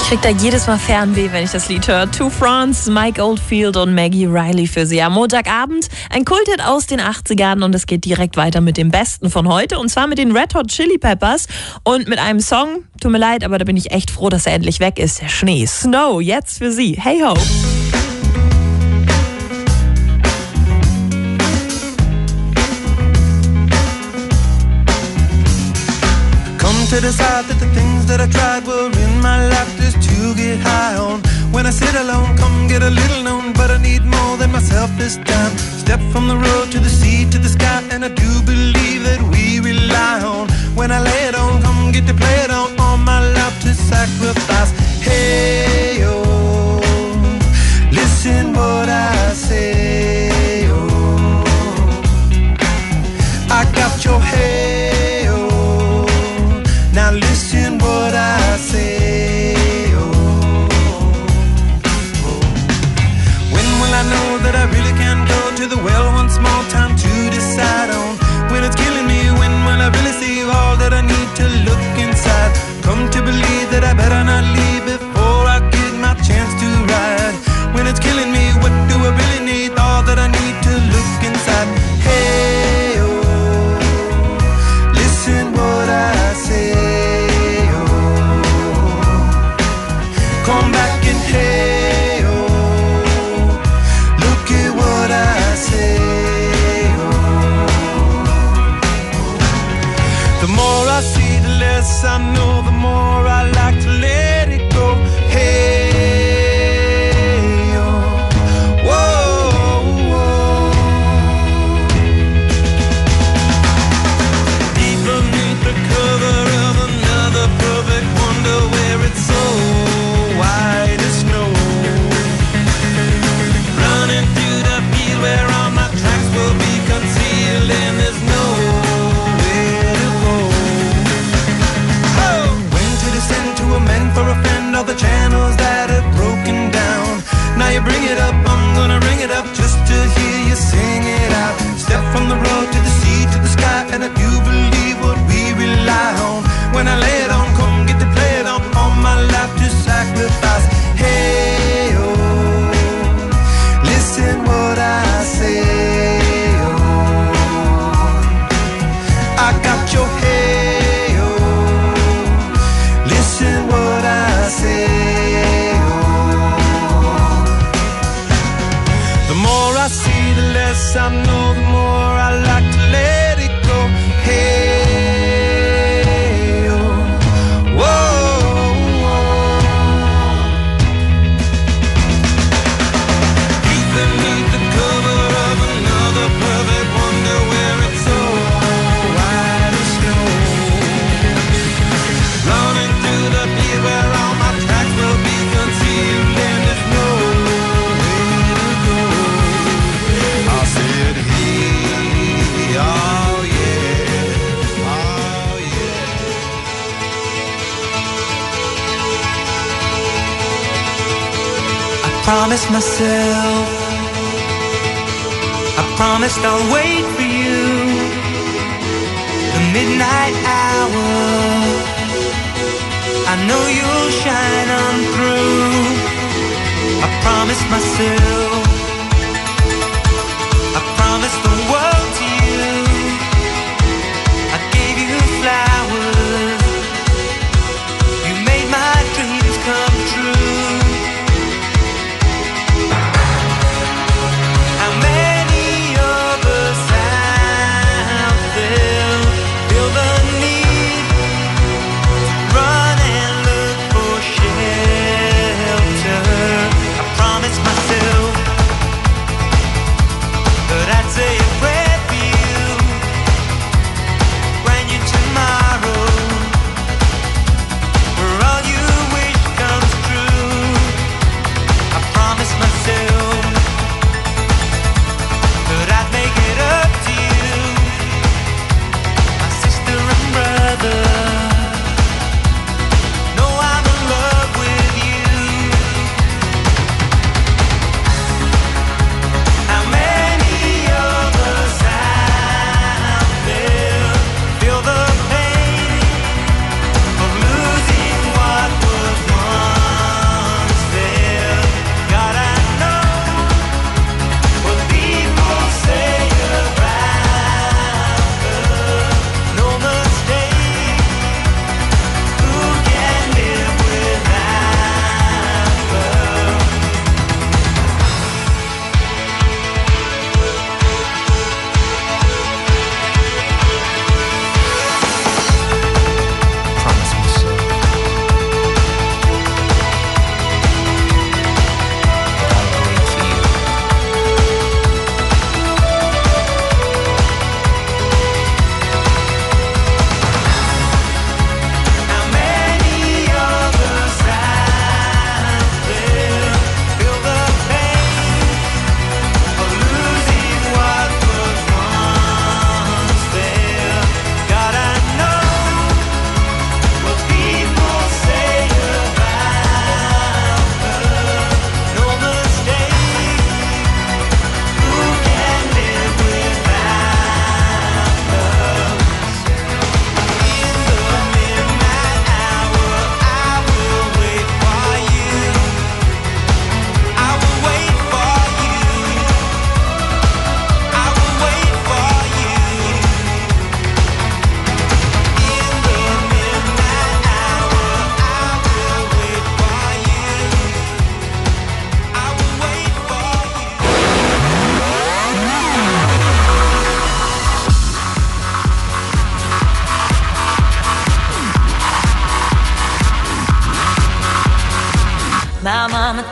krieg da jedes Mal Fernweh, wenn ich das Lied höre. To France, Mike Oldfield und Maggie Riley für Sie am Montagabend. Ein Kulthit aus den 80ern und es geht direkt weiter mit dem Besten von heute. Und zwar mit den Red Hot Chili Peppers und mit einem Song, tut mir leid, aber da bin ich echt froh, dass er endlich weg ist. Der Schnee, Snow, jetzt für Sie. Hey ho! To decide that the things that I tried were in my life just to get high on. When I sit alone, come get a little known, but I need more than myself this time. Step from the road to the sea to the sky, and I do believe that we rely on. When I lay it on, come get to play it on, all my life to sacrifice. Hey, oh, listen what I say, oh, I got your hey. Now listen what I say, oh, oh. When will I know that I really can go to the well one small time to decide on? When it's killing me, when will I really see all that I need to look inside? Come to believe that I better not leave before I get my chance to ride. When it's killing me, what do I really need? All that I need to look inside. Hey, oh, listen what I say. Come back and hey, oh, look at what I say, oh. The more I see, the less I know, the more I like to let it go. Hey, oh, whoa, whoa. Deep beneath the cover of another perfect wonder where it's so white as snow, running through the field where all my tracks will be concealed and there's nowhere to go. Oh! When to descend to amend for a friend all the channels that have broken down. Now you bring it up, I'm gonna ring it up just to hear you sing it out. Step from the road to the sea to the sky, and I do believe what we rely on. When I lay it on, come get to play it on, all my life to sacrifice. Hey, oh, listen what I say, oh, I got your hey, oh, listen what I say, oh. The more I see, the less I know, the more I like to let it go. Hey, promised myself, I promised I'll wait for you. The midnight hour, I know you'll shine on through. I promised myself, I promised the world to you. I gave you flowers, you made my dreams come true. Myself, but I'd say a prayer.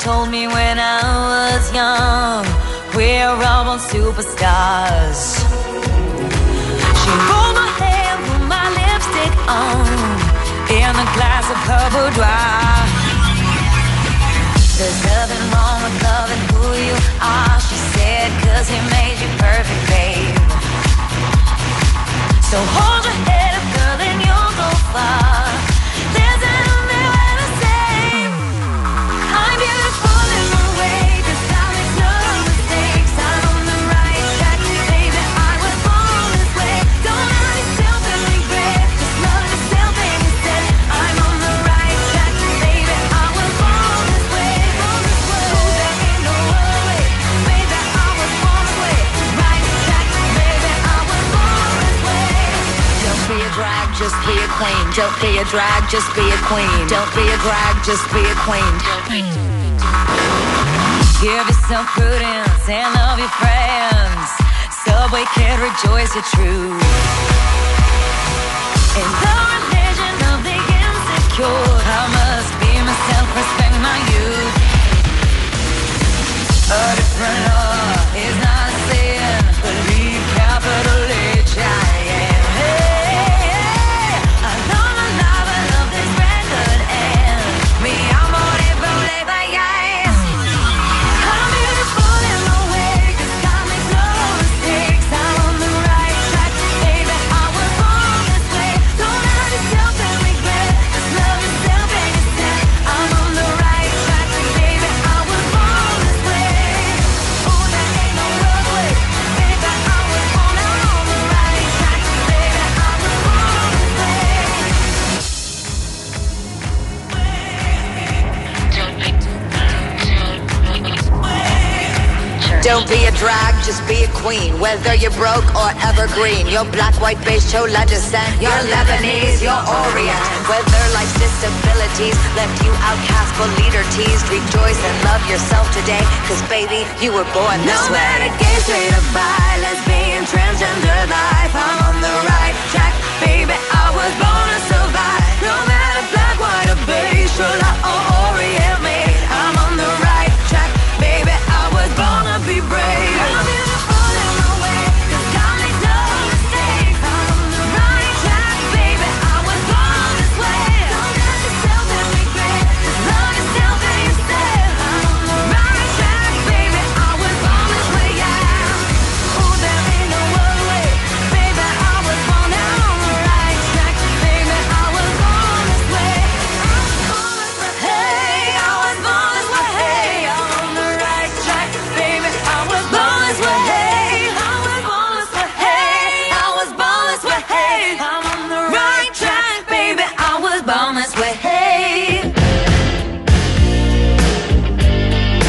told me when I was young, we're all born superstars. She rolled my hair, put my lipstick on, in a glass of her boudoir. There's nothing wrong with loving who you are, she said, 'cause he made you perfect, babe. So hold your head up, girl, and you'll go far. Listen to me when I say I'm beautiful in my way, 'cause I make no mistakes. I'm on the right track, baby, I was born this way. Don't hurt yourself and regret, just love yourself instead. I'm on the right track, baby, I was born this way. Oh, there ain't no other way, baby, I was born this way. Right track, baby, I was born this way. Don't be a drag, just be a queen. Don't be a drag, just be a queen. Don't be a drag, just be a queen. Give yourself prudence and love your friends. Subway kid, rejoice your truth. In the religion of the insecure, I must be myself, respect my youth. A different law is not a sin. Believe capital H-I-M. Hey, I love my life, I love this record, and me, I'm on it, believe I am. I'm beautiful in my way, 'cause I make no mistakes. I'm on the right track, baby, I was born this way. Don't hurt yourself and regret, just love yourself instead. I'm on the right track, baby, I was born this way. Oh, there ain't no other way, baby, I was born. I'm on the right track, baby, I was born this way. Don't be a drag, just be a queen. Whether you're broke or evergreen, you're black, white, beige, chola descent, you're Lebanese, you're Orient. Whether life's disabilities left you outcast but leader teased, rejoice and love yourself today, 'cause baby, you were born this way. No matter gay, straight or bi, lesbian, transgender life, I'm on the right track, baby, I was born to survive. No matter black, white or beige, chola or Orient, me, I'm on the right track, baby, I was born to be brave. I'm beautiful in my way, 'cause I make no mistakes. I'm on the right track, baby, I was born this way. Don't hurt yourself and regret, just love yourself instead. I'm on the right track, baby, I was born this way, yeah. Oh, there ain't no other way, baby, I was born. I'm on the right track, baby, I was born this way. Hey, I was born this way. Hey, I'm on the right track, baby, I was born this way. Hey, I was born this way. Hey, I was born this way. Hey, I'm on the right track, baby, I was born this way.